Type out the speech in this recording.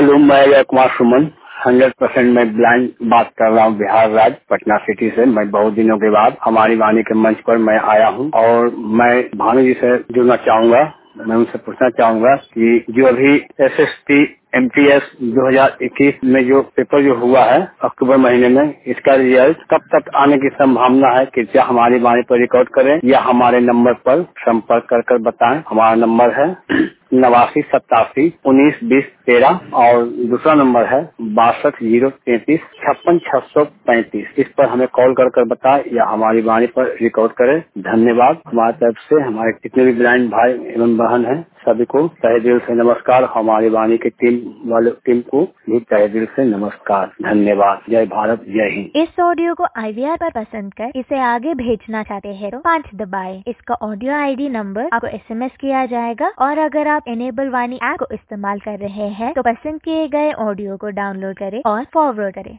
Hello, मैं अजय कुमार सुमन 100% मैं blind बात कर रहा हूँ बिहार राज्य पटना सिटी से। मैं बहुत दिनों के बाद हमारी वाणी के मंच पर मैं आया हूँ और मैं भानु जी से जुड़ना चाहूंगा। मैं उनसे पूछना चाहूंगा कि जो अभी SST MTS 2021 में जो पेपर जो हुआ है अक्टूबर महीने में, इसका रिजल्ट कब तक आने की संभावना है? कृपया हमारी वाणी पर रिकॉर्ड करें या हमारे नंबर पर संपर्क कर बताएं। हमारा नंबर है 8987 19 20 13 और दूसरा नंबर है 62 033 56 635। इस पर हमें कॉल कर बताएं या हमारी वाणी पर रिकॉर्ड करें। धन्यवाद। हमारी तरफ से हमारे जितने भी ब्लाइंड भाई एवं बहन हैं सभी को तहे दिल से नमस्कार। हमारी वाणी की टीम को भी तहे दिल से नमस्कार। धन्यवाद। जय भारत, जय हिंद। इस ऑडियो को IVR पर पसंद कर इसे आगे भेजना चाहते हैं तो 5 दबाएं। इसका ऑडियो ID नंबर आपको SMS किया जाएगा और अगर आप इनेबल वाणी ऐप को इस्तेमाल कर रहे हैं तो पसंद किए गए ऑडियो को डाउनलोड करें और फॉरवर्ड करें।